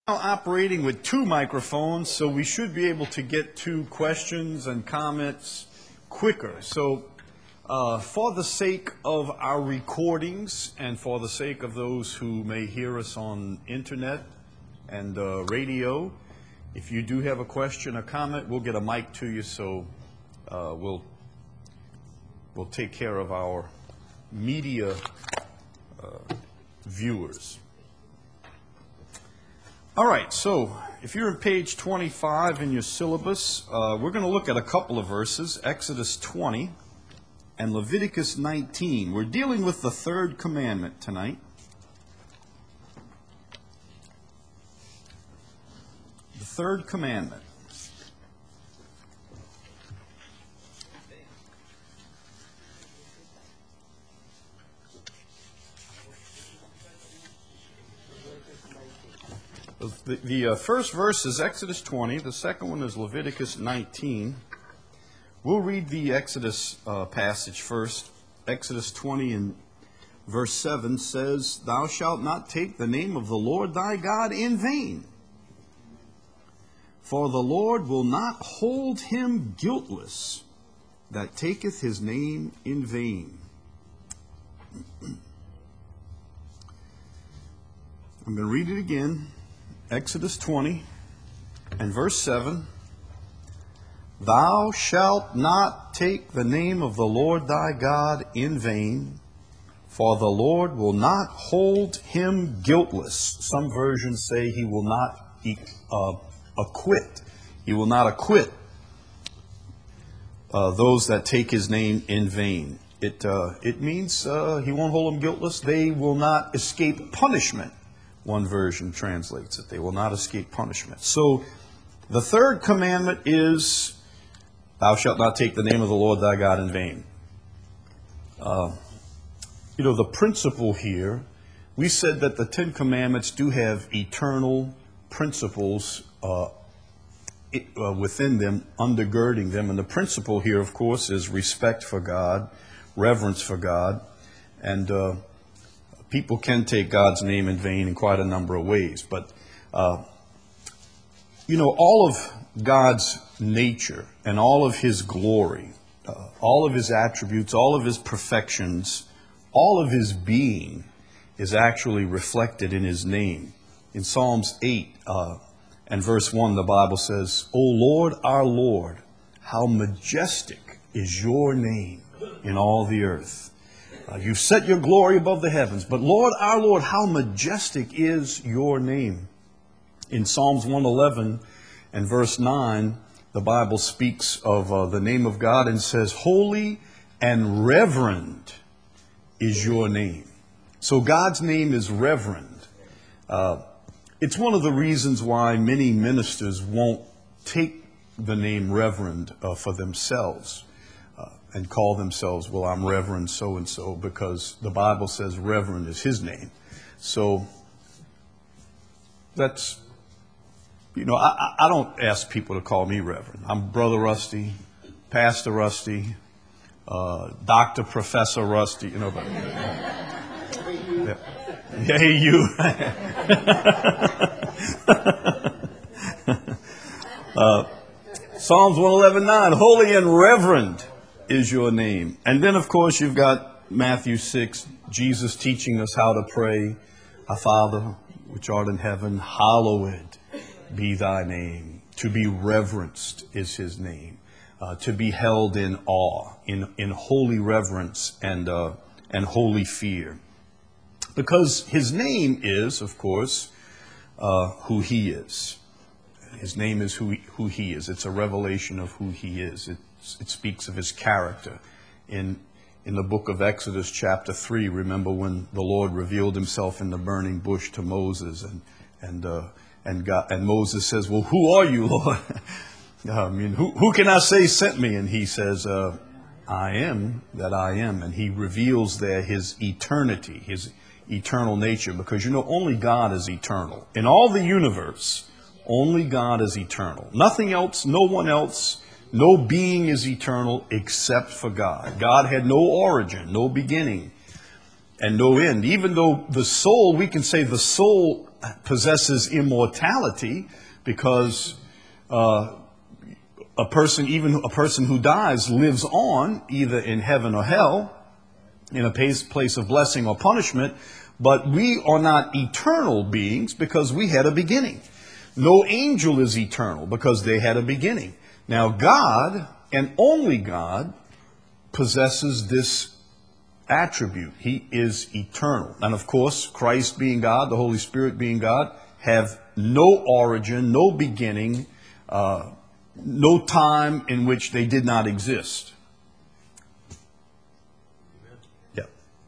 Operating with two microphones, so we should be able to get to questions and comments quicker. So for the sake of our recordings and for the sake of those who may hear us on internet and radio, if you do have a question or comment, we'll get a mic to you, so we'll take care of our media viewers. All right, so if you're on page 25 in your syllabus, we're going to look at a couple of verses, Exodus 20 and Leviticus 19. We're dealing with the third commandment tonight. The third commandment. The first verse is Exodus 20. The second one is Leviticus 19. We'll read the Exodus passage first. Exodus 20 and verse 7 says, "Thou shalt not take the name of the Lord thy God in vain, for the Lord will not hold him guiltless that taketh his name in vain." I'm going to read it again. Exodus 20 and verse 7, "Thou shalt not take the name of the Lord thy God in vain, for the Lord will not hold him guiltless." Some versions say he will not acquit. He will not acquit those that take his name in vain. It means he won't hold them guiltless. They will not escape punishment. One version translates it. They will not escape punishment. So the third commandment is, "Thou shalt not take the name of the Lord thy God in vain." The principle here, we said that the Ten Commandments do have eternal principles within them, undergirding them. And the principle here, of course, is respect for God, reverence for God, and people can take God's name in vain in quite a number of ways. But, all of God's nature and all of his glory, all of his attributes, all of his perfections, all of his being is actually reflected in his name. In Psalms 8 and verse 1, the Bible says, "O Lord, our Lord, how majestic is your name in all the earth. You've set your glory above the heavens. But Lord, our Lord, how majestic is your name." In Psalms 111 and verse 9, the Bible speaks of the name of God and says, "Holy and reverend is your name." So God's name is reverend. It's one of the reasons why many ministers won't take the name reverend for themselves. And call themselves, "Well, I'm Reverend so-and-so," because the Bible says Reverend is his name. So that's, I don't ask people to call me Reverend. I'm Brother Rusty, Pastor Rusty, Dr. Professor Rusty, but yeah. Hey, you. Psalms 111:9, "Holy and reverend is your name." And then, of course, you've got Matthew 6, Jesus teaching us how to pray, "Our Father, which art in heaven, hallowed be thy name." To be reverenced is his name. To be held in awe, in holy reverence and holy fear. Because his name is, of course, who he is. His name is who he is. It's a revelation of who he is. It speaks of his character. In the book of Exodus chapter 3, remember when the Lord revealed himself in the burning bush to Moses, and Moses says, "Well, who are you, Lord?" Who can I say sent me? And he says, "I am that I am." And he reveals there his eternity, his eternal nature, because only God is eternal. In all the universe, only God is eternal. Nothing else, no one else. No being is eternal except for God. God had no origin, no beginning, and no end. Even though the soul, we can say the soul possesses immortality because a person who dies lives on either in heaven or hell, in a place of blessing or punishment. But we are not eternal beings because we had a beginning. No angel is eternal because they had a beginning. Now God, and only God, possesses this attribute. He is eternal. And of course, Christ being God, the Holy Spirit being God, have no origin, no beginning, no time in which they did not exist. Yeah.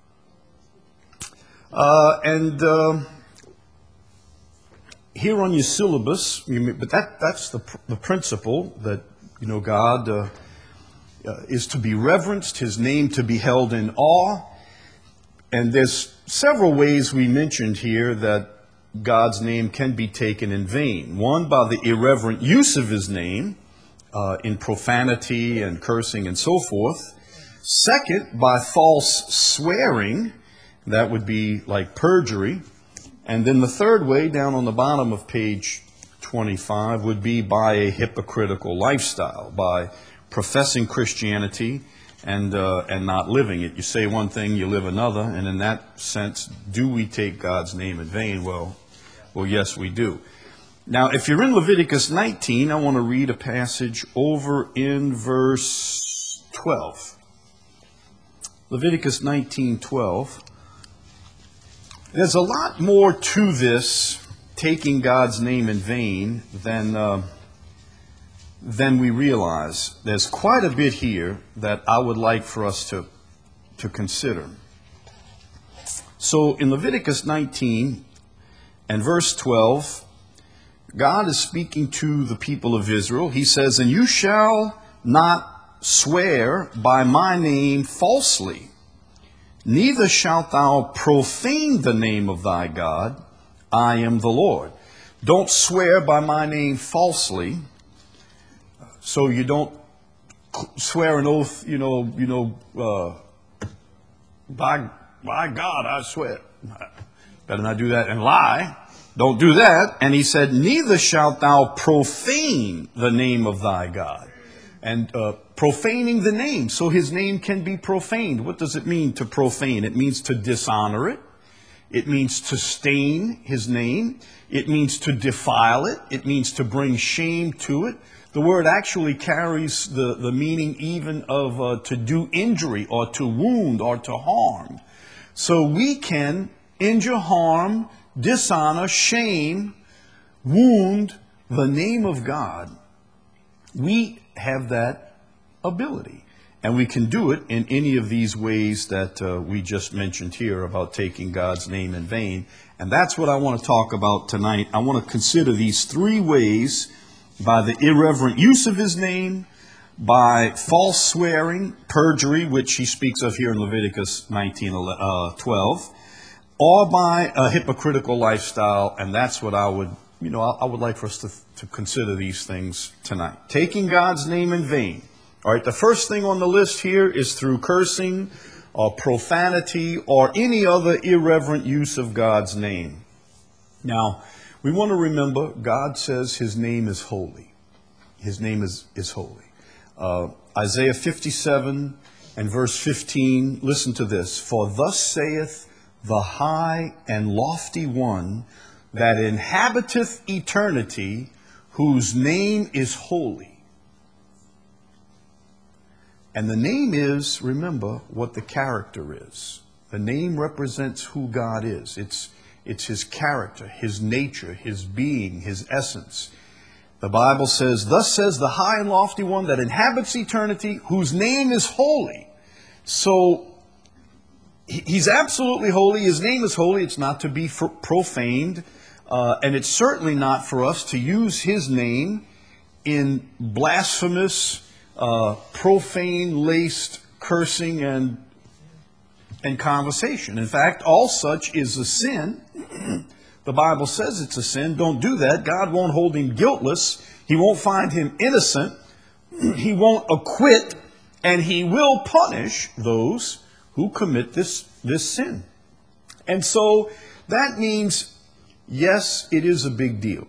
Here on your syllabus, but that's the principle that, God is to be reverenced, His name to be held in awe. And there's several ways we mentioned here that God's name can be taken in vain. One, by the irreverent use of His name in profanity and cursing and so forth. Second, by false swearing. That would be like perjury. And then the third way, down on the bottom of page 25, would be by a hypocritical lifestyle, by professing Christianity and not living it. You say one thing, you live another, and in that sense, do we take God's name in vain? Well, yes, we do. Now, if you're in Leviticus 19, I want to read a passage over in verse 12. Leviticus 19:12. There's a lot more to this taking God's name in vain than we realize. There's quite a bit here that I would like for us to consider. So in Leviticus 19 and verse 12, God is speaking to the people of Israel. He says, "And you shall not swear by my name falsely, neither shalt thou profane the name of thy God. I am the Lord." Don't swear by my name falsely. So you don't swear an oath, by God, I swear. Better not do that and lie. Don't do that. And he said, "Neither shalt thou profane the name of thy God." And profaning the name, so His name can be profaned. What does it mean to profane? It means to dishonor it. It means to stain His name. It means to defile it. It means to bring shame to it. The word actually carries the meaning even of to do injury or to wound or to harm. So we can injure, harm, dishonor, shame, wound the name of God. We have that ability. And we can do it in any of these ways that we just mentioned here about taking God's name in vain. And that's what I want to talk about tonight. I want to consider these three ways: by the irreverent use of His name, by false swearing, perjury, which he speaks of here in Leviticus 19:12, or by a hypocritical lifestyle. And that's what I would like for us to consider these things tonight. Taking God's name in vain. All right, the first thing on the list here is through cursing or profanity or any other irreverent use of God's name. Now, we want to remember God says His name is holy. His name is holy. Isaiah 57 and verse 15, listen to this. "For thus saith the high and lofty one that inhabiteth eternity, whose name is holy." And the name is, remember, what the character is. The name represents who God is. It's His character, His nature, His being, His essence. The Bible says, "Thus says the high and lofty one that inhabits eternity, whose name is holy." So He's absolutely holy. His name is holy. It's not to be profaned. And it's certainly not for us to use His name in blasphemous, profane-laced cursing and conversation. In fact, all such is a sin. The Bible says it's a sin. Don't do that. God won't hold him guiltless. He won't find him innocent. He won't acquit, and He will punish those who commit this sin. And so that means yes, it is a big deal.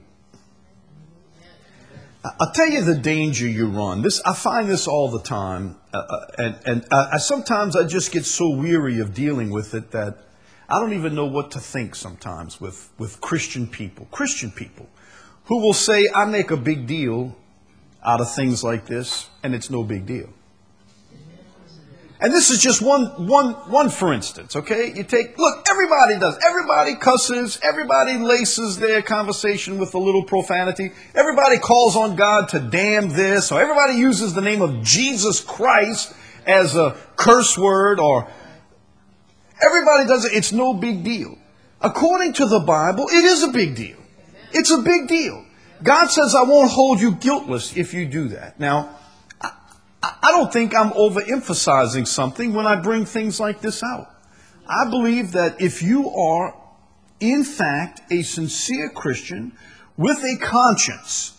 I'll tell you the danger you run. I find this all the time, and sometimes I just get so weary of dealing with it that I don't even know what to think sometimes with Christian people who will say, I make a big deal out of things like this, and it's no big deal. And this is just one for instance, okay? Look, everybody does. Everybody cusses. Everybody laces their conversation with a little profanity. Everybody calls on God to damn this, or everybody uses the name of Jesus Christ as a curse word, or everybody does it. It's no big deal. According to the Bible, it is a big deal. It's a big deal. God says, I won't hold you guiltless if you do that. Now, I don't think I'm overemphasizing something when I bring things like this out. I believe that if you are, in fact, a sincere Christian with a conscience,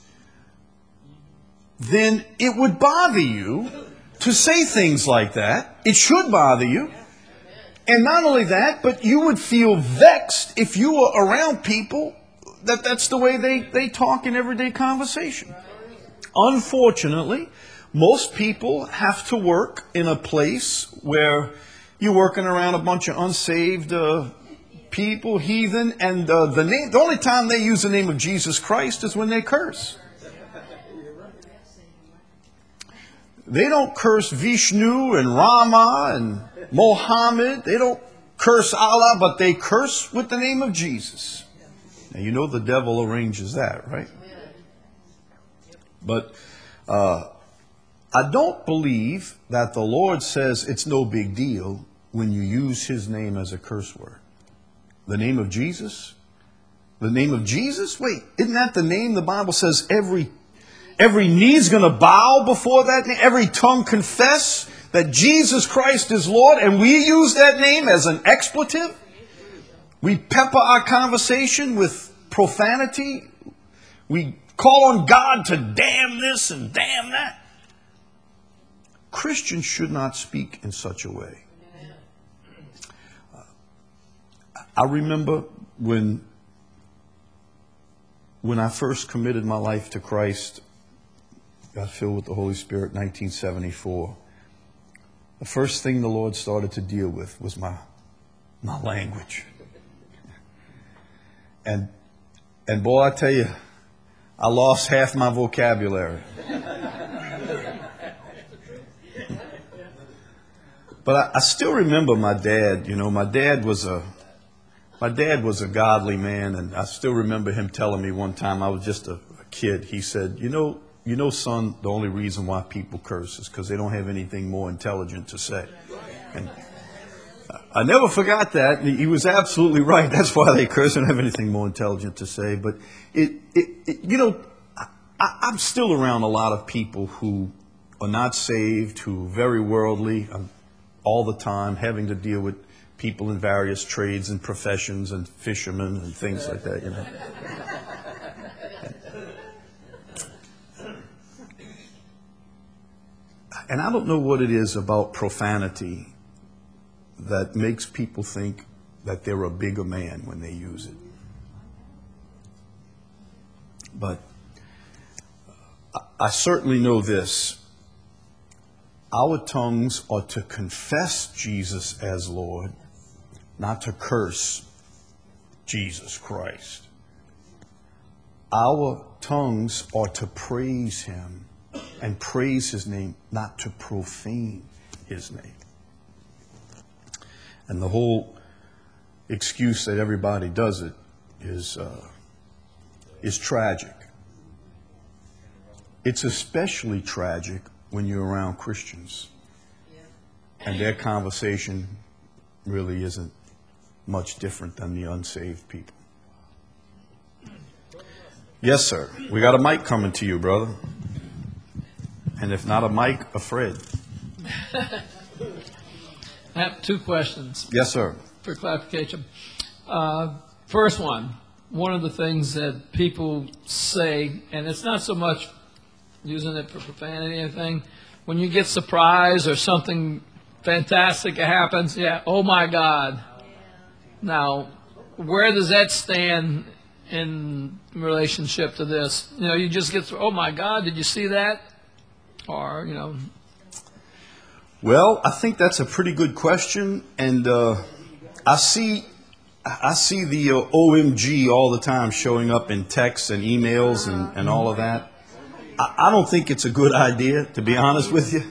then it would bother you to say things like that. It should bother you. And not only that, but you would feel vexed if you were around people that's the way they talk in everyday conversation. Unfortunately, most people have to work in a place where you're working around a bunch of unsaved people, heathen, and the only time they use the name of Jesus Christ is when they curse. They don't curse Vishnu and Rama and Mohammed. They don't curse Allah, but they curse with the name of Jesus. Now, you know the devil arranges that, right? But I don't believe that the Lord says it's no big deal when you use His name as a curse word. The name of Jesus? The name of Jesus? Wait, isn't that the name the Bible says every knee's going to bow before that name? Every tongue confess that Jesus Christ is Lord, and we use that name as an expletive? We pepper our conversation with profanity. We call on God to damn this and damn that. Christians should not speak in such a way. I remember when I first committed my life to Christ, got filled with the Holy Spirit in 1974. The first thing the Lord started to deal with was my language. And boy, I tell you, I lost half my vocabulary. But I still remember my dad. You know, my dad was a godly man, and I still remember him telling me one time, I was just a kid. He said, you know, son, the only reason why people curse is because they don't have anything more intelligent to say. And I never forgot that. He was absolutely right. That's why they curse. They don't have anything more intelligent to say. But I'm still around a lot of people who are not saved, who are very worldly, all the time, having to deal with people in various trades and professions and fishermen and things like that, you know. And I don't know what it is about profanity that makes people think that they're a bigger man when they use it. But I certainly know this. Our tongues are to confess Jesus as Lord, not to curse Jesus Christ. Our tongues are to praise Him and praise His name, not to profane His name. And the whole excuse that everybody does it is tragic. It's especially tragic when you're around Christians and their conversation really isn't much different than the unsaved people. Yes, sir. We got a mic coming to you, brother. And if not a mic, a Fred. I have two questions. Yes, sir. For clarification. First one of the things that people say, and it's not so much using it for profanity or anything, when you get surprised or something fantastic happens, oh my God. Now, where does that stand in relationship to this? You know, you just get through, oh my God, did you see that? Or, you know. Well, I think that's a pretty good question, and I see the OMG all the time showing up in texts and emails and all of that. I don't think it's a good idea, to be honest with you.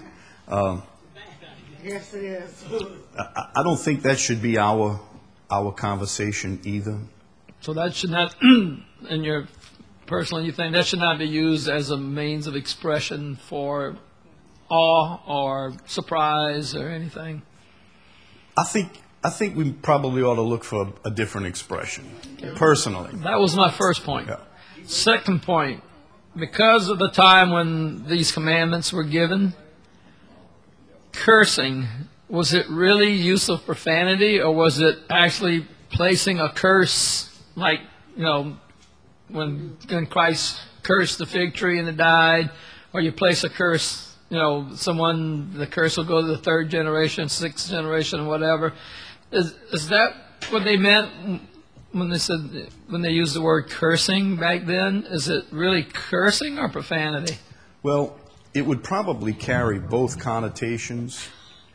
Yes, it is. I don't think that should be our conversation either. So that should not, in your personally, you think that should not be used as a means of expression for awe or surprise or anything? I think we probably ought to look for a different expression, personally. That was my first point. Yeah. Second point, because of the time when these commandments were given, cursing, was it really use of profanity, or was it actually placing a curse, like, you know, when Christ cursed the fig tree and it died, or you place a curse, you know, the curse will go to the third generation, sixth generation, whatever. Is that what they meant when they used the word cursing back then? Is it really cursing or profanity? Well, it would probably carry both connotations.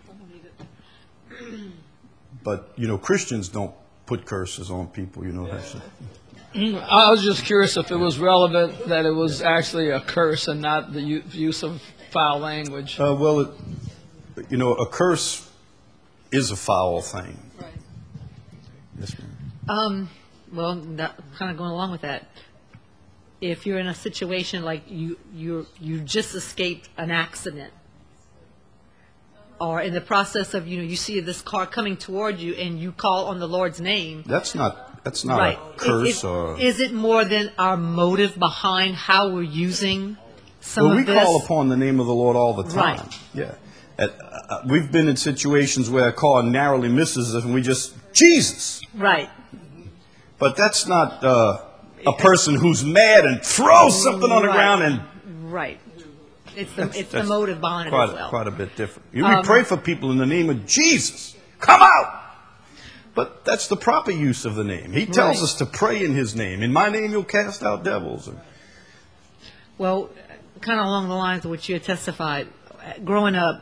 But, you know, Christians don't put curses on people, you know that. I was just curious if it was relevant that it was actually a curse and not the use of foul language. Well, you know, a curse is a foul thing. Right. Yes, ma'am. Well, kind of going along with that. If you're in a situation like you just escaped an accident, or in the process of, you see this car coming toward you and you call on the Lord's name. That's not right. a curse or. Is it more than our motive behind how we're using some Well, of this? we call upon the name of the Lord all the time. Right. Yeah. We've been in situations where a car narrowly misses us and we just, Jesus! Right. But that's not a person who's mad and throws something on the ground and. Right. It's the motive behind it quite, as well. Quite a bit different. We pray for people in the name of Jesus. Come out! But that's the proper use of the name. He tells Right. us to pray in His name. In my name you'll cast out devils. Well, kind of along the lines of what you had testified, growing up,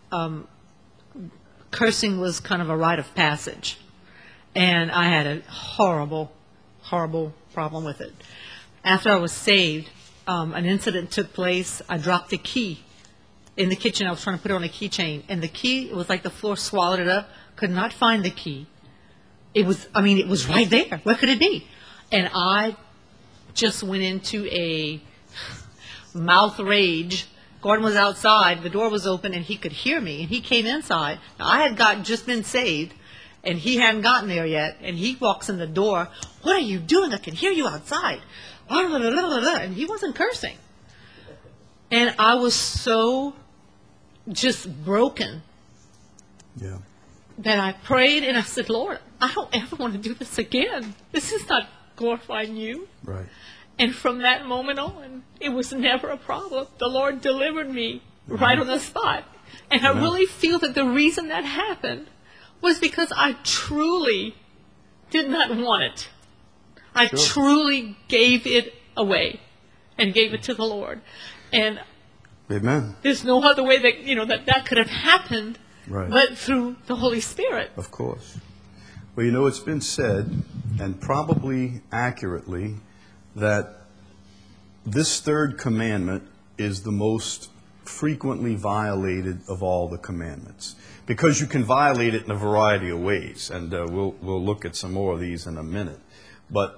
cursing was kind of a rite of passage. And I had a horrible, horrible problem with it. After I was saved, an incident took place. I dropped a key in the kitchen. I was trying to put it on a keychain. And the key, it was like the floor swallowed it up. Could not find the key. It was right there. Where could it be? And I just went into a mouth rage. Gordon was outside. The door was open, and he could hear me. And he came inside. Now, I had just been saved, and he hadn't gotten there yet. And he walks in the door. What are you doing? I can hear you outside. And he wasn't cursing. And I was so just broken. Yeah. That I prayed and I said, Lord, I don't ever want to do this again. This is not glorifying you. Right. And from that moment on, it was never a problem. The Lord delivered me right on the spot. And I really feel that the reason that happened was because I truly did not want it. I truly gave it away and gave it to the Lord. And Amen. there's no other way that, that could have happened but through the Holy Spirit. Of course. Well, it's been said, and probably accurately, that this third commandment is the most frequently violated of all the commandments, because you can violate it in a variety of ways, and we'll look at some more of these in a minute. But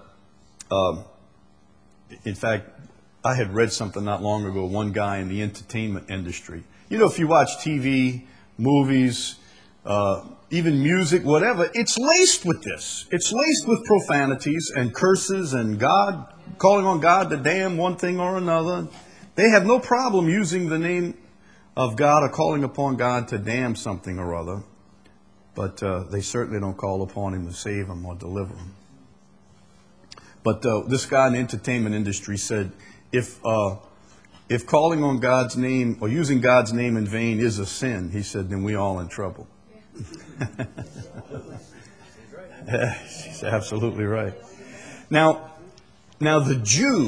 in fact, I had read something not long ago, one guy in the entertainment industry. If you watch TV, movies, even music, whatever, it's laced with this. It's laced with profanities and curses and calling on God to damn one thing or another. They have no problem using the name of God or calling upon God to damn something or other, but they certainly don't call upon Him to save them or deliver them. But this guy in the entertainment industry said, if calling on God's name or using God's name in vain is a sin, he said, then we all in trouble. Yeah, she's absolutely right. Now, Now the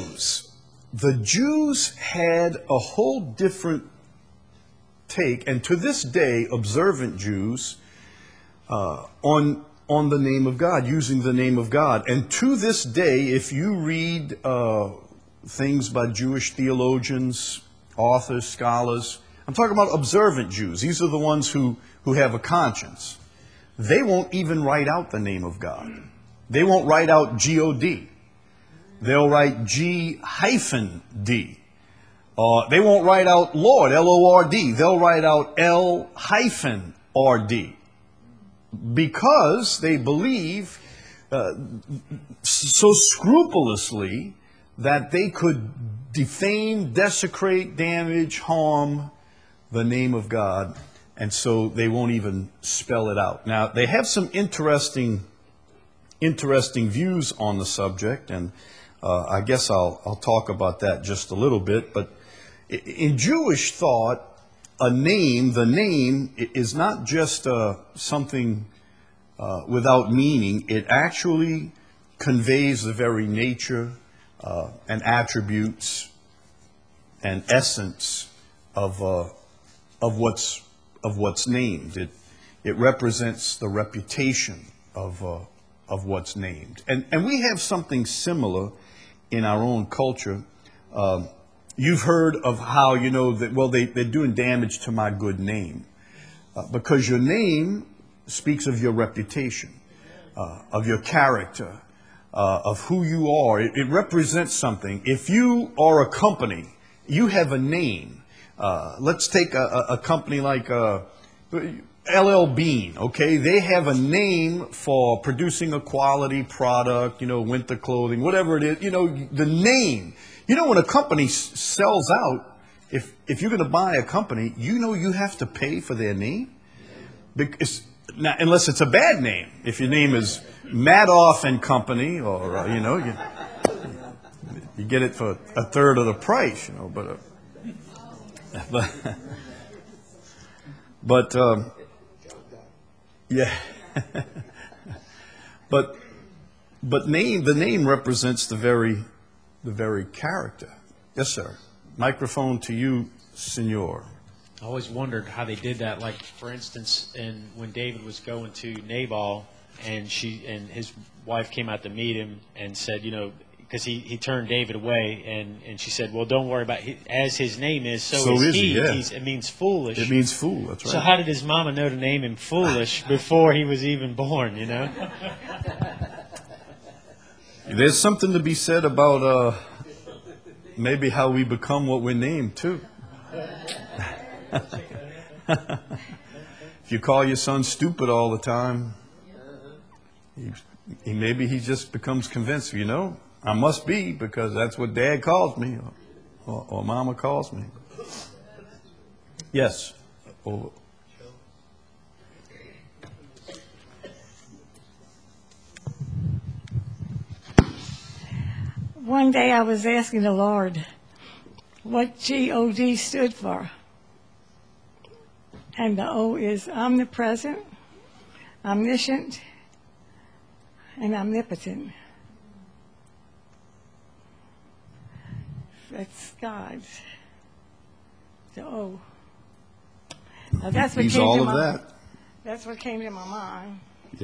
Jews had a whole different take, and to this day, observant Jews on the name of God, using the name of God. And to this day, if you read things by Jewish theologians, authors, scholars, I'm talking about observant Jews. These are the ones who have a conscience. They won't even write out the name of God. They won't write out G-O-D. They'll write G-D. They won't write out Lord, L-O-R-D. They'll write out L-R-D. Because they believe so scrupulously that they could defame, desecrate, damage, harm the name of God, and so they won't even spell it out. Now, they have some interesting views on the subject, and I guess I'll talk about that just a little bit. But in Jewish thought, the name is not just something without meaning. It actually conveys the very nature and attributes and essence of what's named. It represents the reputation of what's named. And we have something similar in our own culture. You've heard of how, they're doing damage to my good name. Because your name speaks of your reputation, of your character, of who you are. It represents something. If you are a company, you have a name. Let's take a company like LL Bean, okay? They have a name for producing a quality product, winter clothing, whatever it is, the name. When a company sells out, if you're going to buy a company, you have to pay for their name. Because, now, unless it's a bad name. If your name is Madoff and Company, or, you get it for a third of the price, but yeah. but the name represents the very character. Yes, sir. Microphone to you, Senor. I always wondered how they did that. Like, for instance, when David was going to Nabal, and his wife came out to meet him and said, because he turned David away, and she said, well, don't worry about it. As his name is, so is he. Yeah. It means foolish. It means fool, that's right. So how did his mama know to name him Foolish before he was even born, There's something to be said about maybe how we become what we're named, too. If you call your son stupid all the time, maybe he just becomes convinced, I must be, because that's what Dad calls me, or Mama calls me. Yes. One day I was asking the Lord what G-O-D stood for. And the O is omnipresent, omniscient, and omnipotent. That's God. The O. Now that's what He's came all to of my, that. That's what came to my mind. Yeah.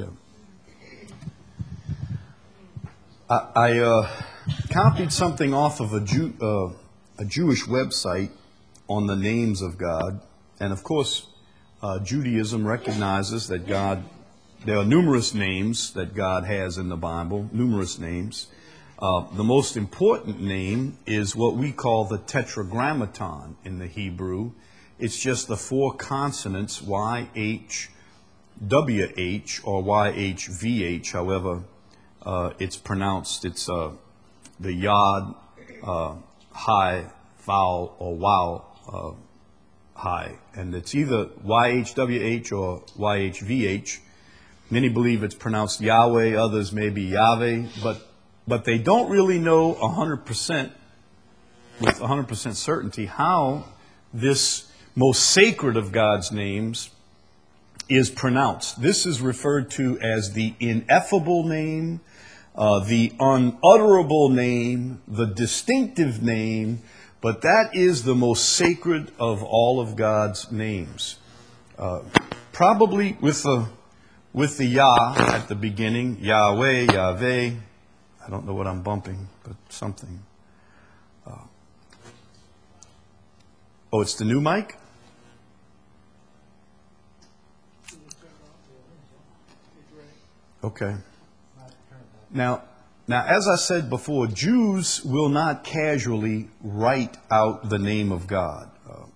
I copied something off of a Jewish website on the names of God, and of course, Judaism recognizes that there are numerous names that God has in the Bible, numerous names. The most important name is what we call the Tetragrammaton in the Hebrew. It's just the four consonants, YHWH or YHVH, however it's pronounced. It's the Yod, high, vowel, or wow, high. And it's either YHWH or YHVH. Many believe it's pronounced Yahweh, others maybe Yahweh, but they don't really know 100% with 100% certainty how this most sacred of God's names is pronounced. This is referred to as the ineffable name, the unutterable name, the distinctive name, but that is the most sacred of all of God's names. Probably with the Yah at the beginning, Yahweh, Yahweh. I don't know what I'm bumping, but something. Oh, it's the new mic? Okay. Now, as I said before, Jews will not casually write out the name of God.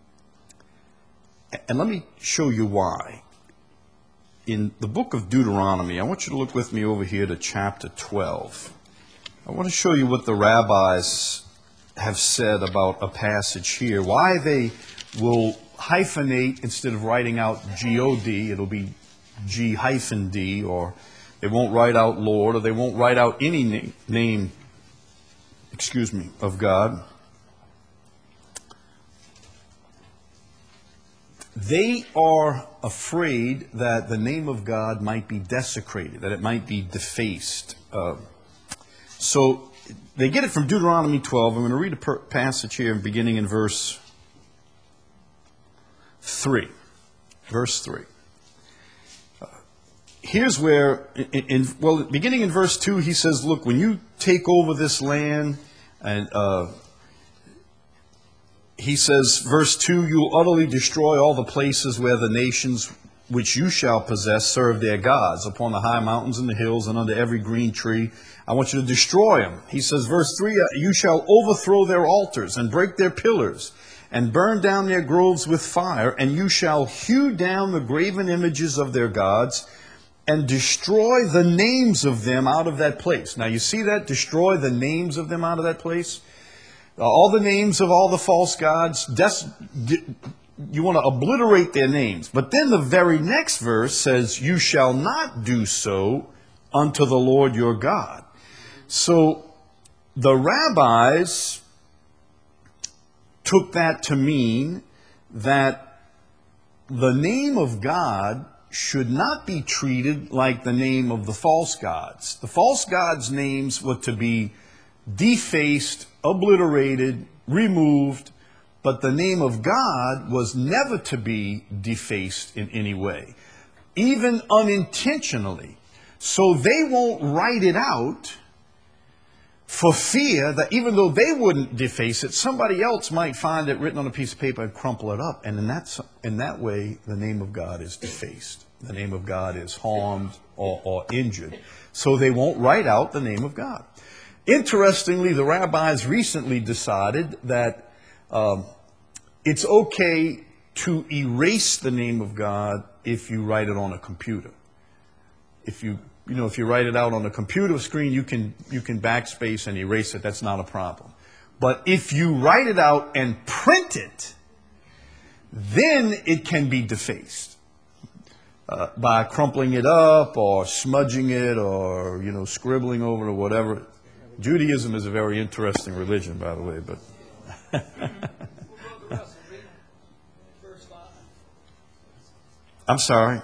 And let me show you why. In the book of Deuteronomy, I want you to look with me over here to chapter 12. I want to show you what the rabbis have said about a passage here, why they will hyphenate instead of writing out G-O-D, it'll be G-D, or they won't write out Lord, or they won't write out any name, of God. They are afraid that the name of God might be desecrated, that it might be defaced. So they get it from Deuteronomy 12. I'm going to read a passage here beginning in verse 3. Verse 3. Here's where, beginning in verse 2, he says, look, when you take over this land, and he says, verse 2, you'll utterly destroy all the places where the nations which you shall possess serve their gods, upon the high mountains and the hills and under every green tree. I want you to destroy them. He says, verse 3, you shall overthrow their altars and break their pillars and burn down their groves with fire, and you shall hew down the graven images of their gods and destroy the names of them out of that place. Now you see that? Destroy the names of them out of that place. All the names of all the false gods, you want to obliterate their names. But then the very next verse says, you shall not do so unto the Lord your God. So the rabbis took that to mean that the name of God should not be treated like the name of the false gods. The false gods' names were to be defaced, obliterated, removed, but the name of God was never to be defaced in any way, even unintentionally. So they won't write it out for fear that even though they wouldn't deface it, somebody else might find it written on a piece of paper and crumple it up. And in that way, the name of God is defaced. The name of God is harmed or injured. So they won't write out the name of God. Interestingly, the rabbis recently decided that it's okay to erase the name of God if you write it on a computer. If you write it out on a computer screen, you can backspace and erase it. That's not a problem. But if you write it out and print it, then it can be defaced by crumpling it up or smudging it or scribbling over it or whatever. Judaism is a very interesting religion, by the way. But I'm sorry.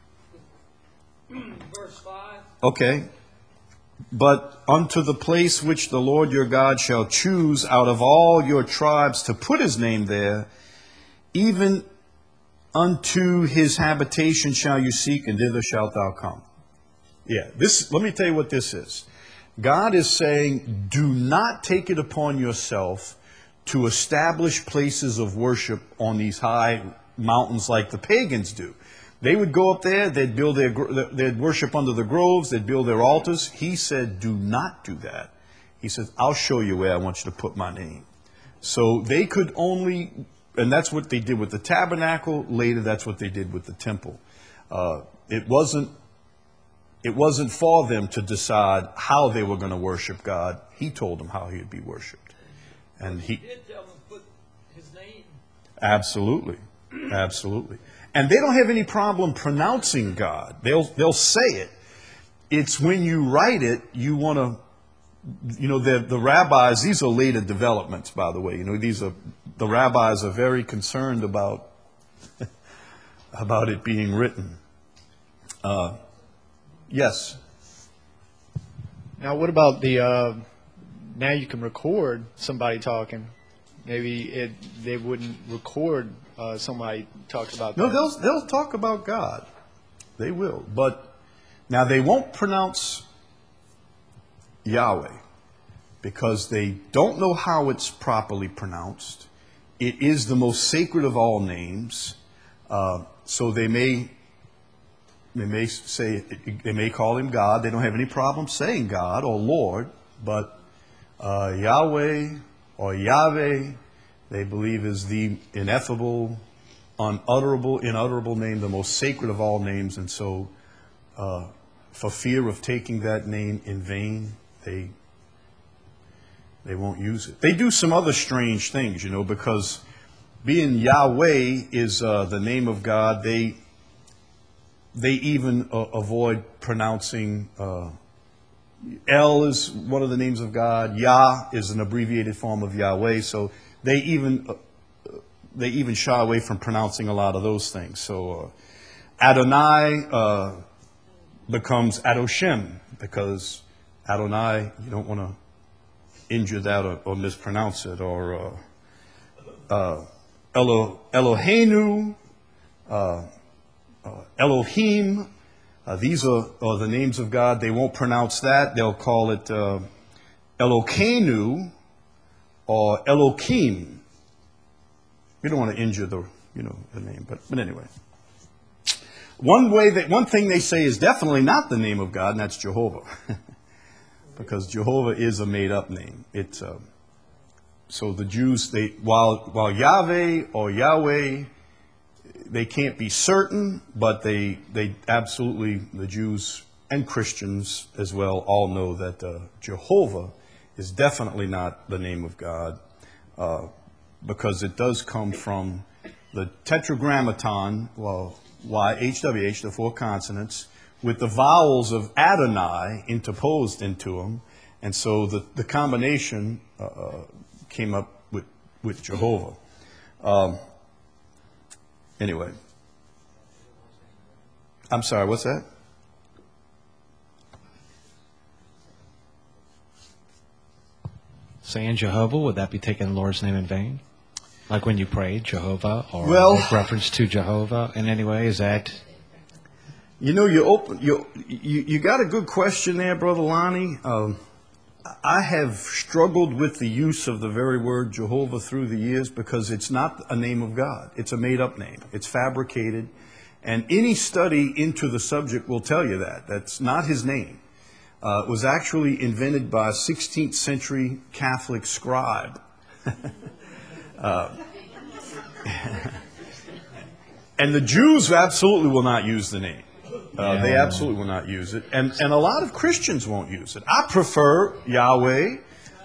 Verse 5. Okay. But unto the place which the Lord your God shall choose out of all your tribes to put his name there, even unto his habitation shall you seek, and thither shalt thou come. Yeah, let me tell you what this is. God is saying, do not take it upon yourself to establish places of worship on these high mountains like the pagans do. They would go up there, they'd worship under the groves, they'd build their altars. He said, do not do that. He said, I'll show you where I want you to put my name. So they could only, and that's what they did with the tabernacle. Later, that's what they did with the temple. It wasn't for them to decide how they were going to worship God. He told them how he would be worshipped. And he did tell them to put his name. Absolutely. Absolutely. And they don't have any problem pronouncing God. They'll say it. It's when you write it, you want to, the rabbis, these are later developments, by the way. The rabbis are very concerned about it being written. Yes. Now, what about the? Now you can record somebody talking. Maybe they wouldn't record somebody talks about. No, that. they'll talk about God. They will, but now they won't pronounce Yahweh because they don't know how it's properly pronounced. It is the most sacred of all names, so they may call him God. They don't have any problem saying God or Lord, but Yahweh or Yahweh, they believe is the ineffable, inutterable name, the most sacred of all names, and so for fear of taking that name in vain, they won't use it. They do some other strange things, because being Yahweh is the name of God. They even avoid pronouncing El is one of the names of God. Yah is an abbreviated form of Yahweh. So they even shy away from pronouncing a lot of those things. So Adonai becomes Adoshem because Adonai, you don't want to injure that or mispronounce it. Or Eloheinu, Elohim. These are the names of God. They won't pronounce that. They'll call it Elokeinu or Elohim. We don't want to injure the name, but anyway. One thing they say is definitely not the name of God, and that's Jehovah, because Jehovah is a made-up name. It's so the Jews, while Yahweh or Yahweh, they can't be certain, but they absolutely, the Jews and Christians as well, all know that Jehovah is definitely not the name of God, because it does come from the Tetragrammaton, YHWH, the four consonants, with the vowels of Adonai interposed into them, and so the combination came up with Jehovah. Anyway, I'm sorry, what's that? Saying Jehovah, would that be taking the Lord's name in vain? Like when you pray Jehovah, or make reference to Jehovah in any way? Is that? You got a good question there, Brother Lonnie. I have struggled with the use of the very word Jehovah through the years because it's not a name of God. It's a made-up name. It's fabricated. And any study into the subject will tell you that. That's not his name. It was actually invented by a 16th century Catholic scribe. And the Jews absolutely will not use the name. They absolutely will not use it. And a lot of Christians won't use it. I prefer Yahweh,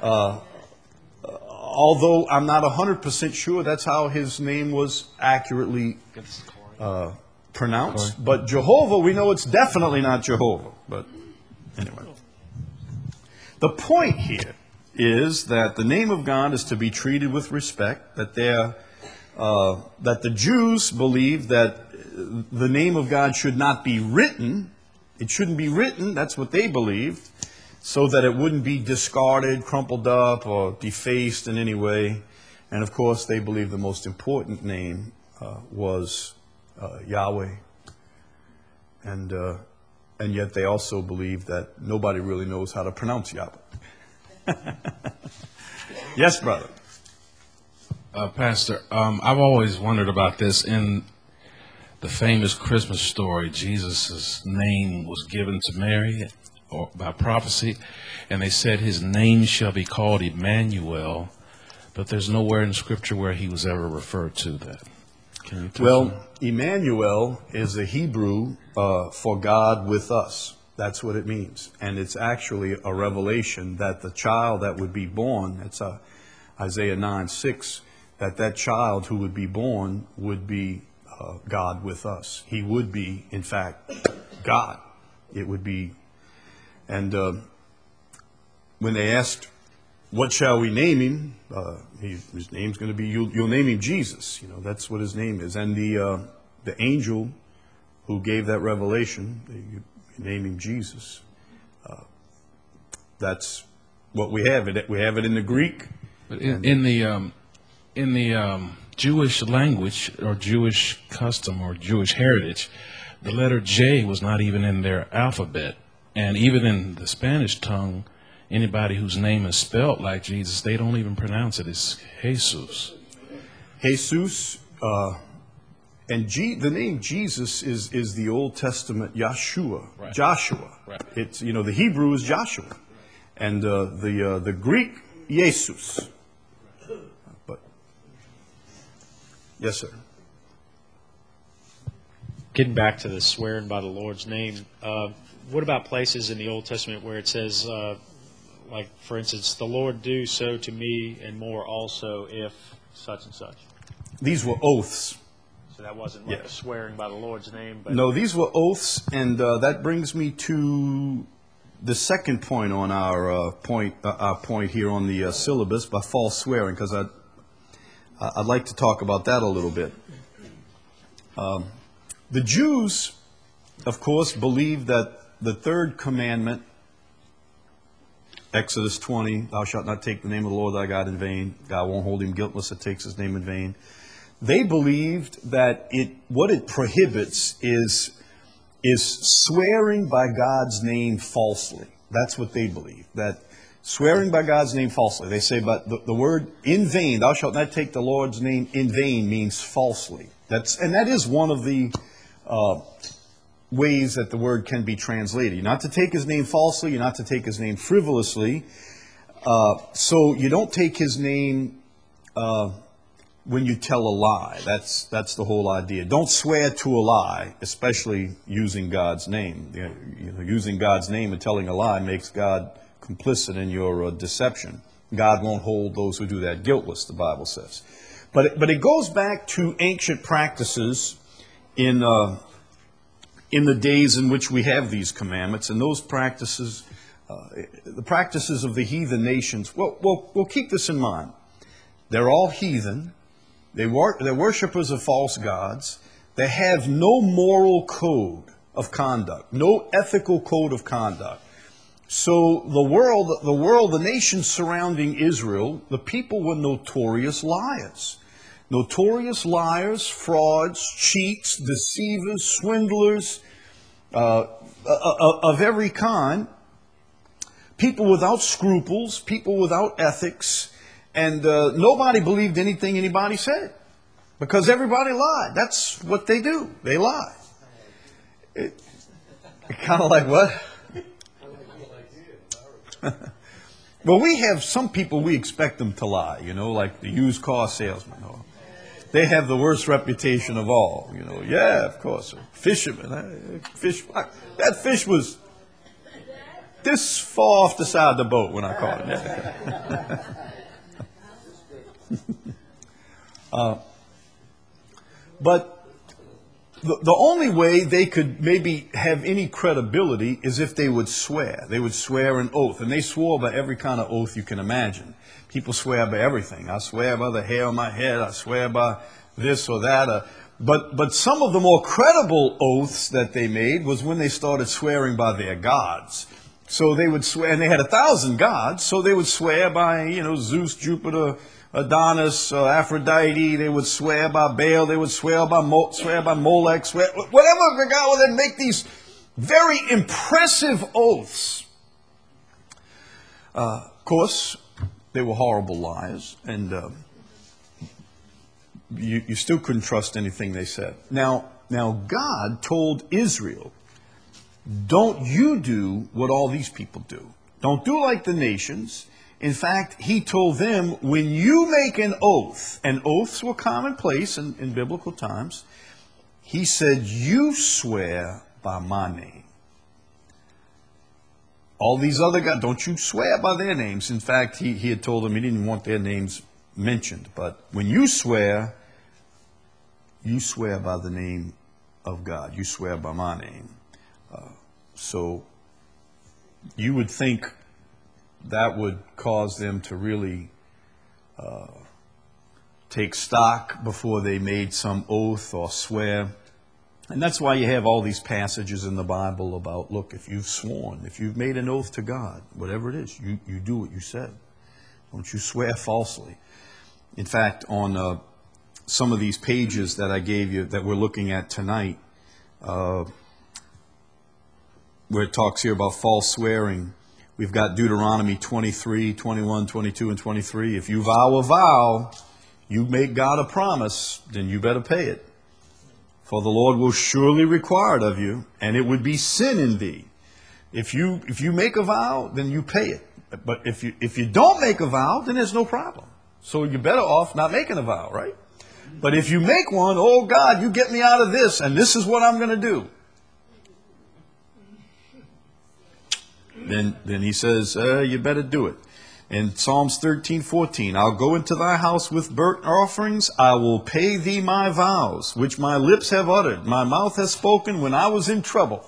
although I'm not 100% sure that's how his name was accurately pronounced. But Jehovah, we know it's definitely not Jehovah. But anyway. The point here is that the name of God is to be treated with respect, that the Jews believe that the name of God should not be written. It shouldn't be written. That's what they believed, so that it wouldn't be discarded, crumpled up, or defaced in any way. And of course, they believe the most important name was Yahweh. And yet they also believe that nobody really knows how to pronounce Yahweh. Yes, brother. Pastor, I've always wondered about this. In the famous Christmas story, Jesus' name was given to Mary or by prophecy, and they said his name shall be called Emmanuel, but there's nowhere in Scripture where he was ever referred to that. Can you touch on that? Emmanuel is the Hebrew for God with us. That's what it means. And it's actually a revelation that the child that would be born, it's Isaiah 9:6, that child who would be born would be God with us. He would be, in fact, God. It would be. And when they asked, what shall we name him? His name's going to be, you'll name him Jesus. That's what his name is. And the angel who gave that revelation, you name him Jesus. that's what we have. We have it in the Greek. But in the Jewish language or Jewish custom or Jewish heritage, the letter J was not even in their alphabet. And even in the Spanish tongue, anybody whose name is spelled like Jesus, they don't even pronounce it. It's Jesus. Jesus, and the name Jesus is the Old Testament Yeshua, Right. Joshua. Right. It's, the Hebrew is Joshua, and the Greek Jesus. But yes, sir. Getting back to the swearing by the Lord's name, what about places in the Old Testament where it says, like, for instance, the Lord do so to me and more also if such and such? These were oaths. So that wasn't like Yeah. a swearing by the Lord's name, but No, these were oaths, and that brings me to the second point on our point here on the syllabus by false swearing, because I'd like to talk about that a little bit. The Jews, of course, believed that the third commandment, Exodus 20, thou shalt not take the name of the Lord thy God in vain. God won't hold him guiltless that takes his name in vain. They believed that what it prohibits is swearing by God's name falsely. That's what they believe, that swearing by God's name falsely. They say, but the word in vain, thou shalt not take the Lord's name in vain, means falsely. That is one of the ways that the word can be translated. You're not to take his name falsely, you're not to take his name frivolously. So you don't take his name when you tell a lie. That's the whole idea. Don't swear to a lie, especially using God's name. Using God's name and telling a lie makes God complicit in your deception. God won't hold those who do that guiltless, the Bible says. But it goes back to ancient practices in the days in which we have these commandments, and those practices, the practices of the heathen nations. We'll keep this in mind. They're all heathen. They're worshipers of false gods. They have no moral code of conduct, no ethical code of conduct. So the nations surrounding Israel, the people were notorious liars. Notorious liars, frauds, cheats, deceivers, swindlers of every kind. People without scruples, people without ethics. And nobody believed anything anybody said because everybody lied. That's what they do. They lie. Kind of like what? Well, we have some people, we expect them to lie, like the used car salesman. They have the worst reputation of all. Yeah, of course. Fishermen. That fish was this far off the side of the boat when I caught it. But the only way they could maybe have any credibility is if they would swear. They would swear an oath. And they swore by every kind of oath you can imagine. People swear by everything. I swear by the hair on my head. I swear by this or that. But some of the more credible oaths that they made was when they started swearing by their gods. So they would swear, and they had 1,000 gods, so they would swear by, Zeus, Jupiter, Adonis, Aphrodite. They would swear by Baal. They would swear by Molech. Whatever the god, they'd make these very impressive oaths. Of course, they were horrible liars, and you still couldn't trust anything they said. Now God told Israel, don't you do what all these people do. Don't do like the nations. In fact, he told them, when you make an oath, and oaths were commonplace in biblical times, he said, you swear by my name. All these other guys, don't you swear by their names. In fact, he had told them he didn't want their names mentioned. But when you swear by the name of God. You swear by my name. So you would think that would cause them to really take stock before they made some oath or swear. And that's why you have all these passages in the Bible about, look, if you've sworn, if you've made an oath to God, whatever it is, you do what you said. Don't you swear falsely. In fact, on some of these pages that I gave you that we're looking at tonight, where it talks here about false swearing, we've got Deuteronomy 23, 21, 22, and 23. If you vow a vow, you make God a promise, then you better pay it. For the Lord will surely require it of you, and it would be sin in thee. If you make a vow, then you pay it. But if you don't make a vow, then there's no problem. So you're better off not making a vow, right? But if you make one, oh God, you get me out of this, and this is what I'm going to do. Then he says, you better do it. In Psalms 13:14, I'll go into thy house with burnt offerings. I will pay thee my vows, which my lips have uttered. My mouth has spoken when I was in trouble.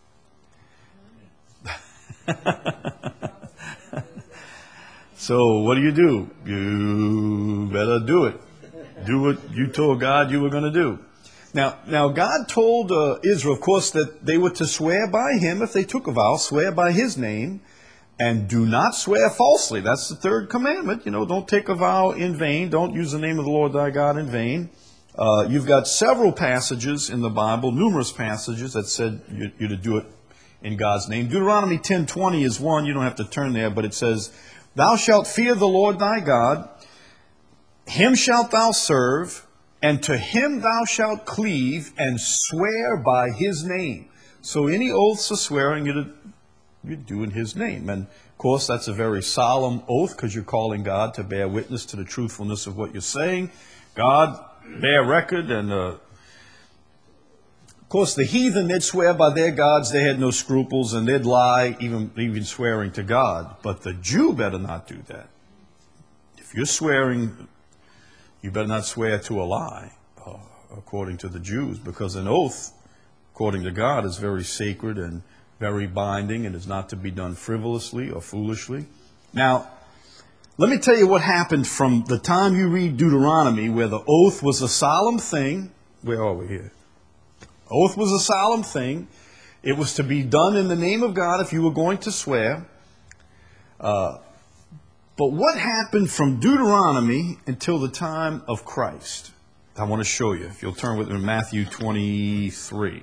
So what do? You better do it. Do what you told God you were going to do. Now God told Israel, of course, that they were to swear by him if they took a vow, swear by his name, and do not swear falsely. That's the third commandment. Don't take a vow in vain. Don't use the name of the Lord thy God in vain. You've got several passages in the Bible, numerous passages that said you're to do it in God's name. Deuteronomy 10:20 is one. You don't have to turn there, but it says, thou shalt fear the Lord thy God, him shalt thou serve, and to him thou shalt cleave and swear by his name. So any oaths of swearing you do in his name. And of course that's a very solemn oath because you're calling God to bear witness to the truthfulness of what you're saying. God bear record. And of course the heathen, they'd swear by their gods. They had no scruples and they'd lie even swearing to God. But the Jew better not do that. If you're swearing, you better not swear to a lie, according to the Jews, because an oath, according to God, is very sacred and very binding and is not to be done frivolously or foolishly. Now, let me tell you what happened from the time you read Deuteronomy, where the oath was a solemn thing. Where are we here? Oath was a solemn thing. It was to be done in the name of God if you were going to swear. But what happened from Deuteronomy until the time of Christ? I want to show you. If you'll turn with me to Matthew 23.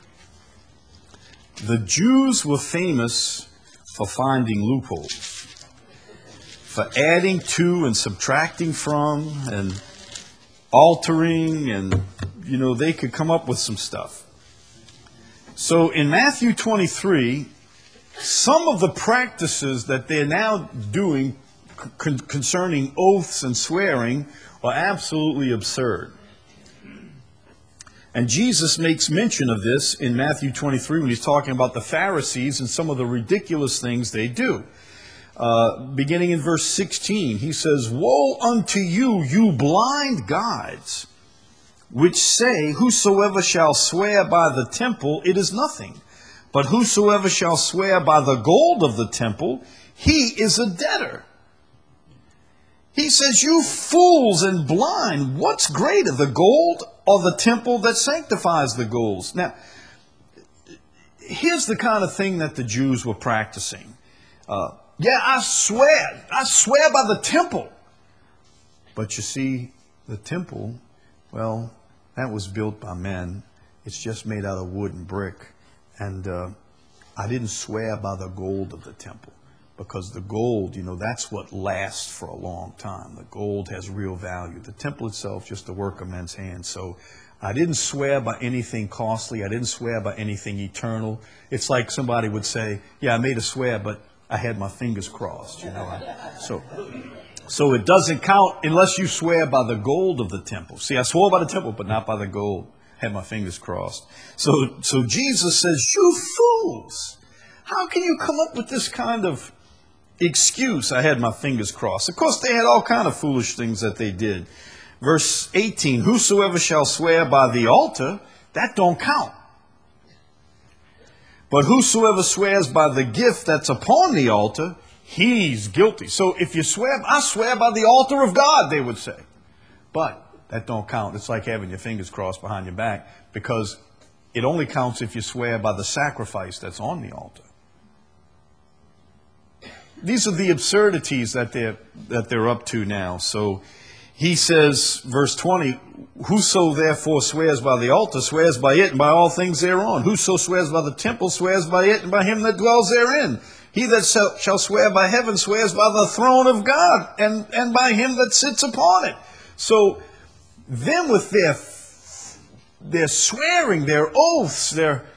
The Jews were famous for finding loopholes, for adding to and subtracting from and altering, and they could come up with some stuff. So in Matthew 23, some of the practices that they're now doing concerning oaths and swearing are absolutely absurd. And Jesus makes mention of this in Matthew 23 when he's talking about the Pharisees and some of the ridiculous things they do. Beginning in verse 16, he says, woe unto you, you blind guides, which say, whosoever shall swear by the temple, it is nothing. But whosoever shall swear by the gold of the temple, he is a debtor. He says, you fools and blind, what's greater, the gold or the temple that sanctifies the gold? Now, here's the kind of thing that the Jews were practicing. I swear by the temple. But you see, the temple, well, that was built by men. It's just made out of wood and brick. And I didn't swear by the gold of the temple. Because the gold, that's what lasts for a long time. The gold has real value. The temple itself, just the work of men's hands. So I didn't swear by anything costly. I didn't swear by anything eternal. It's like somebody would say, yeah, I made a swear, but I had my fingers crossed. So it doesn't count unless you swear by the gold of the temple. See, I swore by the temple, but not by the gold. I had my fingers crossed. So Jesus says, you fools, how can you come up with this kind of excuse? I had my fingers crossed. Of course, they had all kind of foolish things that they did. Verse 18, whosoever shall swear by the altar, that don't count. But whosoever swears by the gift that's upon the altar, he's guilty. So if you swear, I swear by the altar of God, they would say. But that don't count. It's like having your fingers crossed behind your back, because it only counts if you swear by the sacrifice that's on the altar. These are the absurdities that they're up to now. So he says, verse 20, whoso therefore swears by the altar swears by it and by all things thereon. Whoso swears by the temple swears by it and by him that dwells therein. He that shall swear by heaven swears by the throne of God and by him that sits upon it. So them with their swearing, their oaths,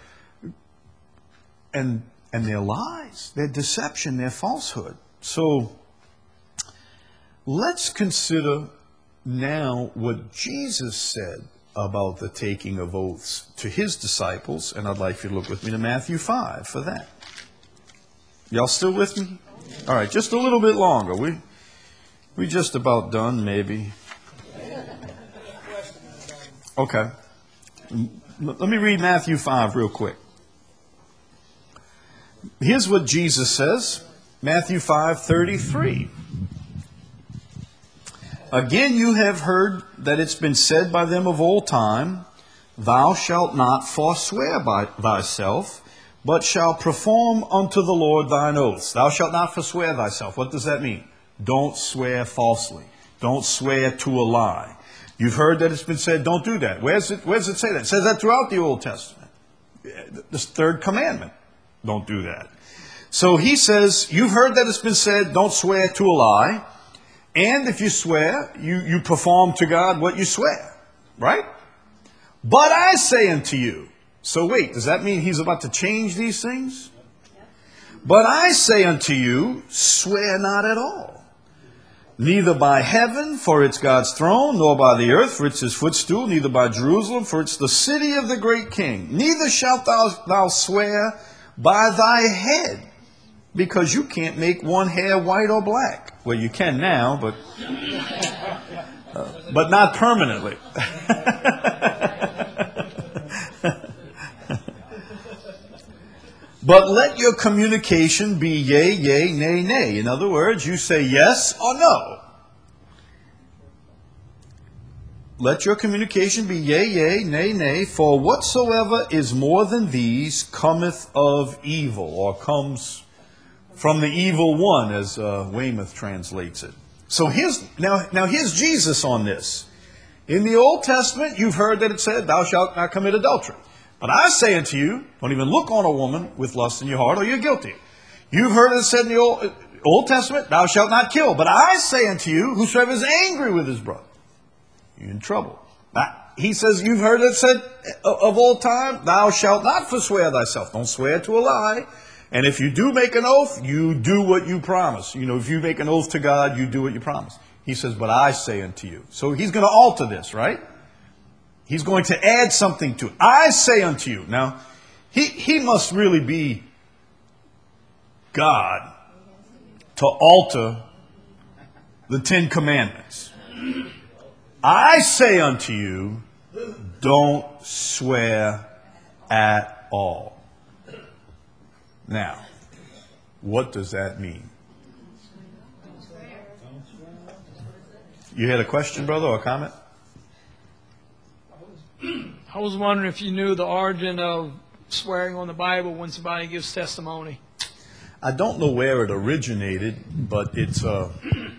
and their lies, their deception, their falsehood. So let's consider now what Jesus said about the taking of oaths to his disciples, and I'd like you to look with me to Matthew 5 for that. Y'all still with me? All right, just a little bit longer. We just about done, maybe. Okay. Let me read Matthew 5 real quick. Here's what Jesus says, Matthew 5:33. Again, you have heard that it's been said by them of old time, thou shalt not forswear by thyself, but shalt perform unto the Lord thine oaths. Thou shalt not forswear thyself. What does that mean? Don't swear falsely. Don't swear to a lie. You've heard that it's been said, don't do that. Where does it say that? It says that throughout the Old Testament. The third commandment. Don't do that. So he says, you've heard that it's been said, don't swear to a lie. And if you swear, you perform to God what you swear. Right? But I say unto you. So wait, does that mean he's about to change these things? But I say unto you, swear not at all. Neither by heaven, for it's God's throne, nor by the earth, for it's his footstool, neither by Jerusalem, for it's the city of the great king. Neither shalt thou swear by thy head, because you can't make one hair white or black. Well, you can now, but not permanently. But let your communication be yea, yea, nay, nay. In other words, you say yes or no. Let your communication be yea, yea, nay, nay, for whatsoever is more than these cometh of evil, or comes from the evil one, as Weymouth translates it. So here's Jesus on this. In the Old Testament, you've heard that it said, thou shalt not commit adultery. But I say unto you, don't even look on a woman with lust in your heart, or you're guilty. You've heard it said in the Old Testament, thou shalt not kill. But I say unto you, whosoever is angry with his brother, you're in trouble. He says, you've heard it said of old time, thou shalt not forswear thyself. Don't swear to a lie. And if you do make an oath, you do what you promise. You know, if you make an oath to God, you do what you promise. He says, but I say unto you. So he's going to alter this, right? He's going to add something to it. I say unto you. Now, he must really be God to alter the Ten Commandments. I say unto you, don't swear at all. Now, what does that mean? You had a question, brother, or a comment? I was wondering if you knew the origin of swearing on the Bible when somebody gives testimony. I don't know where it originated, but it's a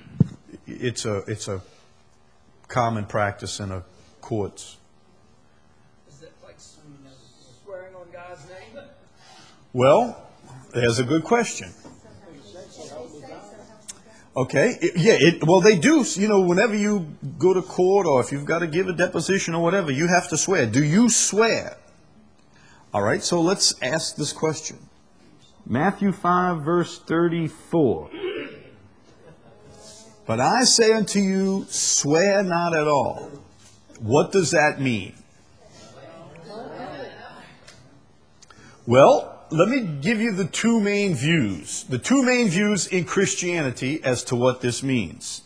common practice in the courts. Is that like swearing on God's name? Well, there's a good question. Okay, well, they do. You know, whenever you go to court, or if you've got to give a deposition or whatever, you have to swear. Do you swear? All right, so let's ask this question. Matthew 5, verse 34. But I say unto you, swear not at all. What does that mean? Well, let me give you the two main views. The two main views in Christianity as to what this means.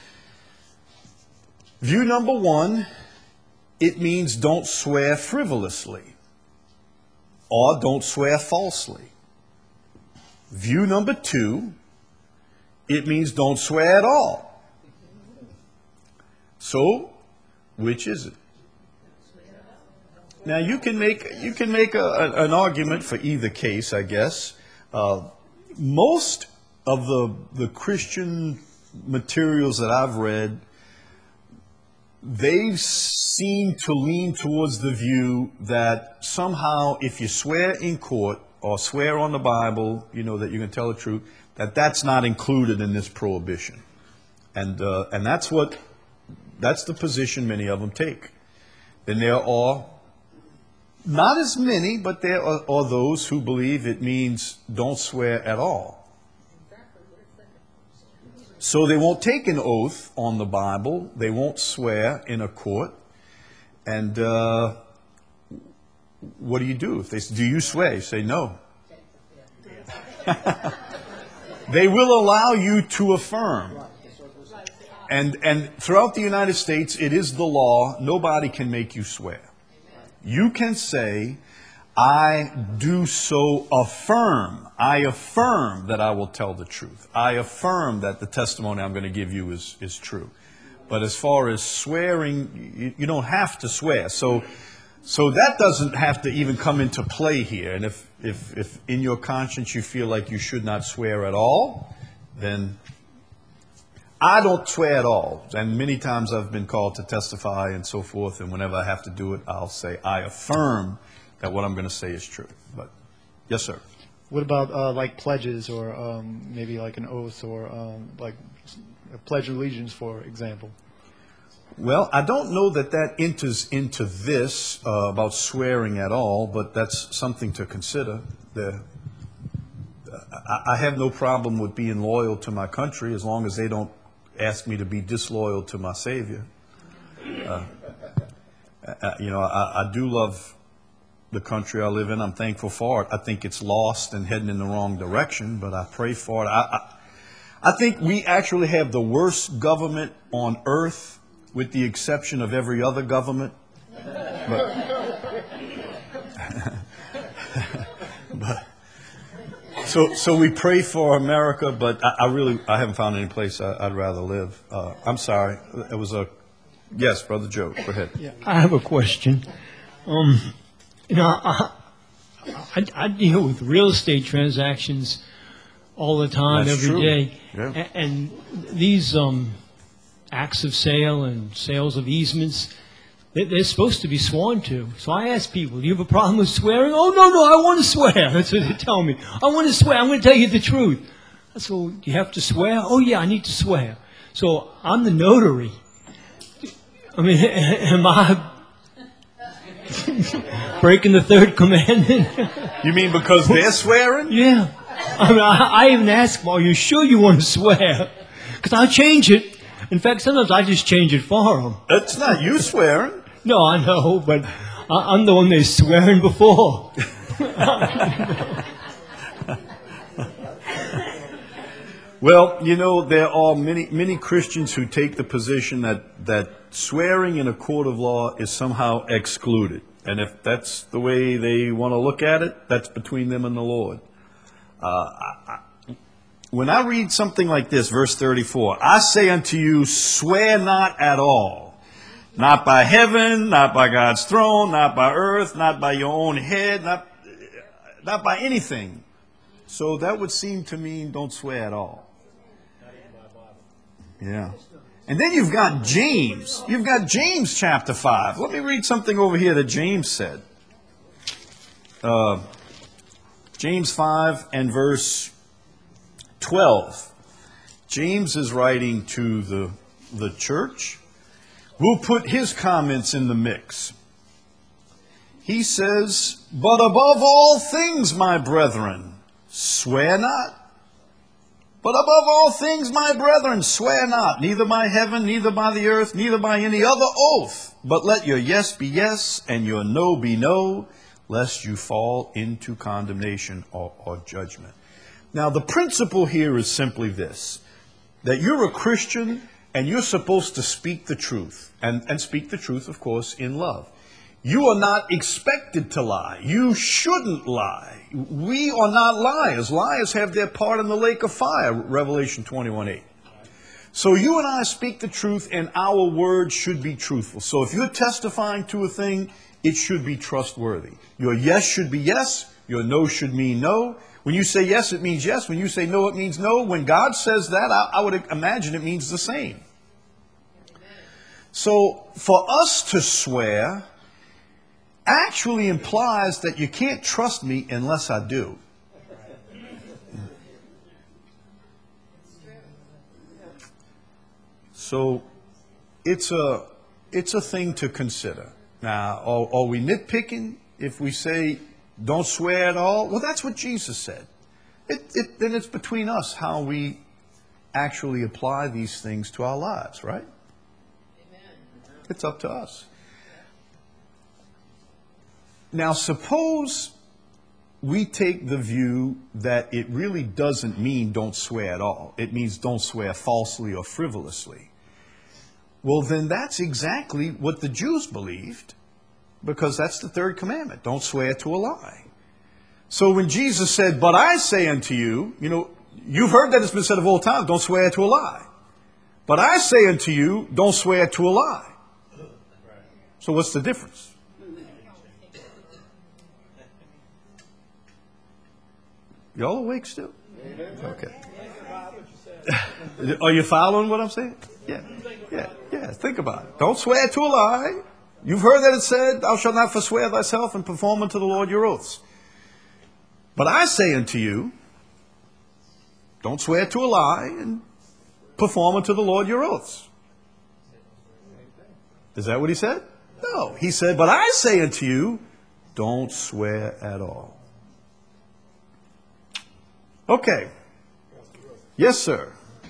View number one, it means don't swear frivolously, or don't swear falsely. View number two, it means don't swear at all. So, which is it? Now you can make an argument for either case, I guess. Most of the Christian materials that I've read, they seem to lean towards the view that somehow if you swear in court or swear on the Bible, that you're going to tell the truth, that's not included in this prohibition. And that's the position many of them take. Then there are not as many, but there are those who believe it means don't swear at all. So they won't take an oath on the Bible. They won't swear in a court. And what do you do? If they say, do you swear? You say no. They will allow you to affirm. And throughout the United States, it is the law. Nobody can make you swear. You can say, I do so affirm. I affirm that I will tell the truth. I affirm that the testimony I'm going to give you is true. But as far as swearing, you don't have to swear. So that doesn't have to even come into play here. And if in your conscience you feel like you should not swear at all, then I don't swear at all. And many times I've been called to testify and so forth. And whenever I have to do it, I'll say, I affirm that what I'm going to say is true. But yes, sir. What about like pledges or maybe like an oath or like a pledge of allegiance, for example? Well, I don't know that enters into this about swearing at all, but that's something to consider. I have no problem with being loyal to my country as long as they don't ask me to be disloyal to my Savior. I do love the country I live in. I'm thankful for it. I think it's lost and heading in the wrong direction, but I pray for it. I think we actually have the worst government on earth, with the exception of every other government. So we pray for America, but I haven't found any place I'd rather live. I'm sorry. It was yes, Brother Joe. Go ahead. Yeah, I have a question. I deal with real estate transactions all the time, That's every true. day. Yeah. And these acts of sale and sales of easements, they're supposed to be sworn to. So I ask people, do you have a problem with swearing? Oh, no, I want to swear. That's what they tell me. I want to swear. I'm going to tell you the truth. So you have to swear? Oh, yeah, I need to swear. So I'm the notary. I mean, am I breaking the third commandment? You mean because they're swearing? Yeah. I mean, I even ask them, are you sure you want to swear? Because I'll change it. In fact, sometimes I just change it for them. It's not you swearing. No, I know, but I'm the one they're swearing before. Well, there are many Christians who take the position that swearing in a court of law is somehow excluded. And if that's the way they want to look at it, that's between them and the Lord. When I read something like this, verse 34, I say unto you, swear not at all. Not by heaven, not by God's throne, not by earth, not by your own head, not by anything. So that would seem to mean don't swear at all. Yeah. And then you've got James. You've got James chapter 5. Let me read something over here that James said. James 5 and verse 12. James is writing to the church. We'll put his comments in the mix. He says, but above all things, my brethren, swear not. But above all things, my brethren, swear not, neither by heaven, neither by the earth, neither by any other oath. But let your yes be yes, and your no be no, lest you fall into condemnation or judgment. Now, the principle here is simply this, that you're a Christian and you're supposed to speak the truth, and speak the truth, of course, in love. You are not expected to lie. You shouldn't lie. We are not liars. Liars have their part in the lake of fire, Revelation 21:8. So you and I speak the truth, and our words should be truthful. So if you're testifying to a thing, it should be trustworthy. Your yes should be yes. Your no should mean no. When you say yes, it means yes. When you say no, it means no. When God says that, I would imagine it means the same. So for us to swear actually implies that you can't trust me unless I do. So it's a thing to consider. Now, are we nitpicking if we say don't swear at all? Well, that's what Jesus said. Then it's between us how we actually apply these things to our lives, right? Amen. It's up to us. Now, suppose we take the view that it really doesn't mean don't swear at all. It means don't swear falsely or frivolously. Well, then that's exactly what the Jews believed, because that's the third commandment. Don't swear to a lie. So when Jesus said, but I say unto you, you've heard that it's been said of old time, don't swear to a lie. But I say unto you, don't swear to a lie. So what's the difference? Y'all awake still? Okay. Are you following what I'm saying? Yeah. Think about it. Don't swear to a lie. You've heard that it said, thou shalt not forswear thyself and perform unto the Lord your oaths. But I say unto you, don't swear to a lie and perform unto the Lord your oaths. Is that what he said? No. He said, but I say unto you, don't swear at all. Okay. Yes, sir.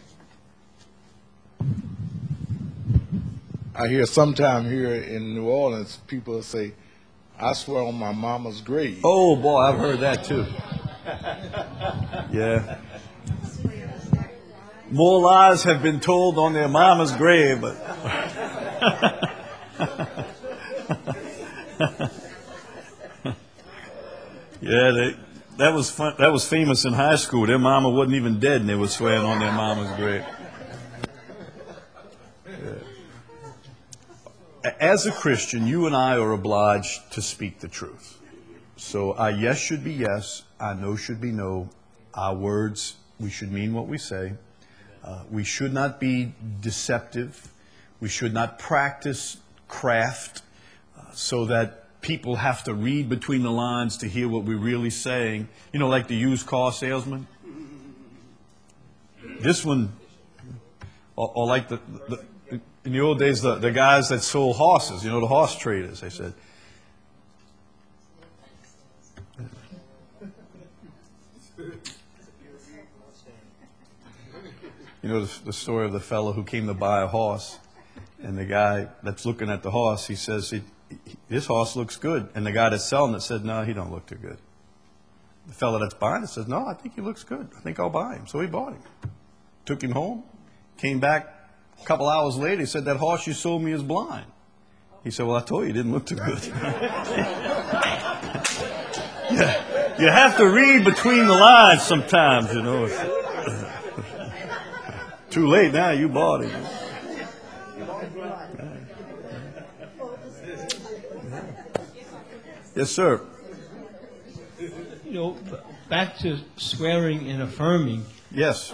I hear sometime here in New Orleans, people say, I swear on my mama's grave. Oh, boy, I've heard that too. Yeah. More lies have been told on their mama's grave, but... yeah, that was fun. That was famous in high school. Their mama wasn't even dead, and they were swearing on their mama's grave. As a Christian, you and I are obliged to speak the truth. So our yes should be yes, our no should be no. Our words, we should mean what we say. We should not be deceptive. We should not practice craft so that people have to read between the lines to hear what we're really saying. Like the used car salesman. This one, or like in the old days, the guys that sold horses, the horse traders, they said. The story of the fellow who came to buy a horse, and the guy that's looking at the horse, he says, this horse looks good. And the guy that's selling it said, no, he don't look too good. The fellow that's buying it says, no, I think he looks good. I think I'll buy him. So he bought him. Took him home, came back. A couple hours later, he said, that horse you sold me is blind. He said, well, I told you, it didn't look too good. Yeah, you have to read between the lines sometimes, Too late now, you bought him. Yes, sir. Back to swearing and affirming. Yes.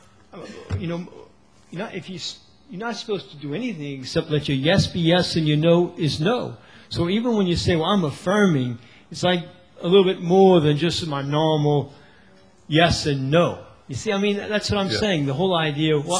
You're not supposed to do anything except let your yes be yes and your no is no. So even when you say, well, I'm affirming, it's like a little bit more than just my normal yes and no. You see, that's what I'm saying. The whole idea of,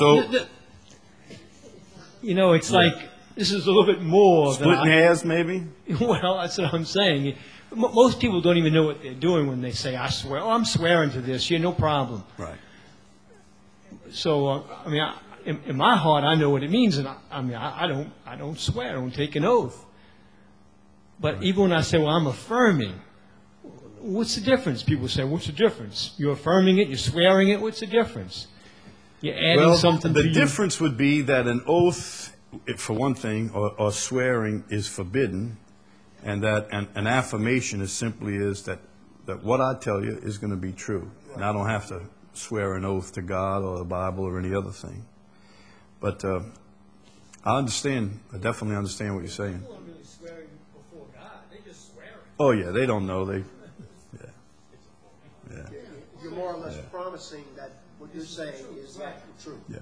it's like, this is a little bit more splitting hairs, maybe? Well, that's what I'm saying. Most people don't even know what they're doing when they say, I swear. Oh, I'm swearing to this. Yeah, no problem. Right. So, in my heart, I know what it means, and I don't swear. I don't take an oath. But even when I say, well, I'm affirming, what's the difference? People say, what's the difference? You're affirming it, you're swearing it, what's the difference? You're adding something to the difference would be that an oath, for one thing, or swearing is forbidden, and that an affirmation is simply that what I tell you is going to be true. And I don't have to swear an oath to God or the Bible or any other thing. But I understand. I definitely understand what you're saying. People aren't really swearing before God. They just swear. Oh, yeah, they don't know. You're more or less promising that what you're saying is actually true. Yeah.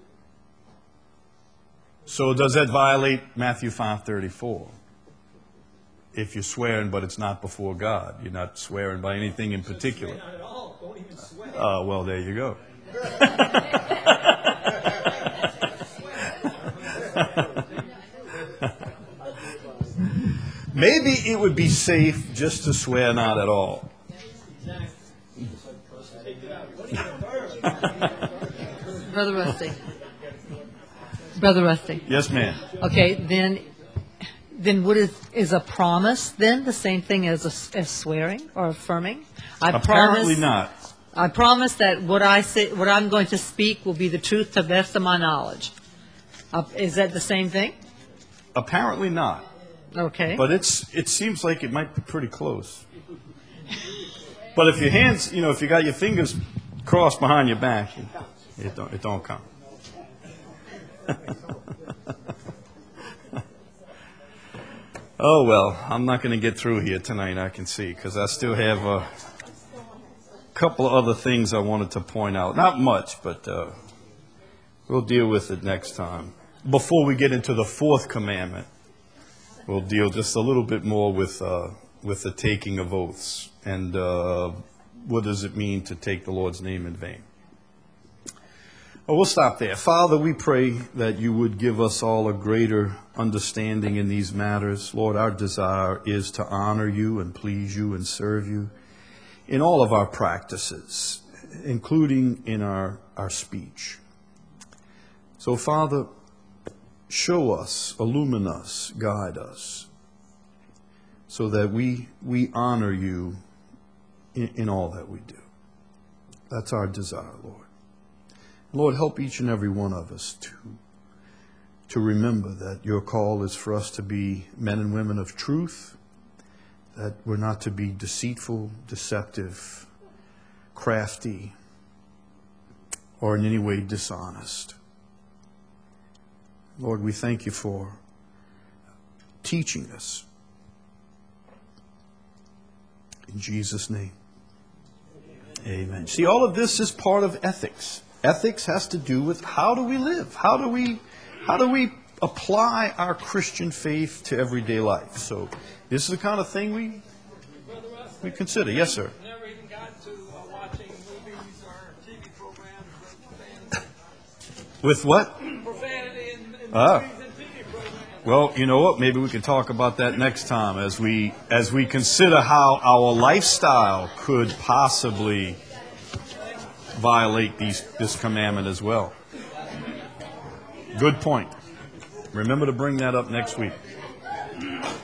So does that violate Matthew 5:34? If you're swearing, but it's not before God, you're not swearing by anything in particular. Not at all. Don't even swear. Well, there you go. Maybe it would be safe just to swear not at all. Brother Rusty. Brother Rusty. Yes, ma'am. Okay, then what is a promise then the same thing as swearing or affirming? Apparently not. I promise that what I'm going to speak will be the truth to the best of my knowledge. Is that the same thing? Apparently not. Okay. But it seems like it might be pretty close. But if your hands, if you got your fingers crossed behind your back, it don't count. Oh, well, I'm not going to get through here tonight, I can see, because I still have a couple of other things I wanted to point out. Not much, but we'll deal with it next time. Before we get into the fourth commandment, we'll deal just a little bit more with the taking of oaths and what does it mean to take the Lord's name in vain. Well, we'll stop there. Father, we pray that you would give us all a greater understanding in these matters. Lord, our desire is to honor you and please you and serve you in all of our practices, including in our speech. So, Father, show us, illumine us, guide us, so that we honor you in all that we do. That's our desire, Lord. Lord, help each and every one of us to remember that your call is for us to be men and women of truth, that we're not to be deceitful, deceptive, crafty, or in any way dishonest. Lord, we thank you for teaching us. In Jesus' name, amen. See, all of this is part of ethics. Ethics has to do with how do we live? How do we apply our Christian faith to everyday life? So this is the kind of thing we consider. Yes, sir. Never even got to watching movies or TV programs with profanity. With what? Profanity in movies and TV programs. Well, you know what? Maybe we can talk about that next time as we consider how our lifestyle could possibly violate this commandment as well. Good point. Remember to bring that up next week.